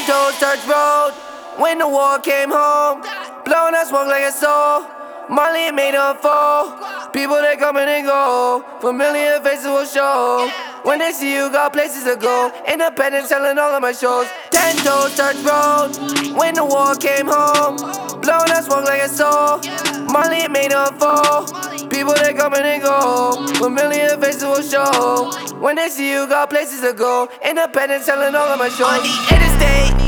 Ten toes touch road when the war came home. Blowing that smoke like a soul. Molly made a foe. People they coming and go. Familiar faces will show. When they see you, got places to go. Independent selling all of my shows. Ten toes touch road when the war came home. Blowing that smoke like a soul. Molly made a foe. People they coming and go. Familiar faces will show. When they see you, got places to go. Independent selling all of my shows. On the interstate,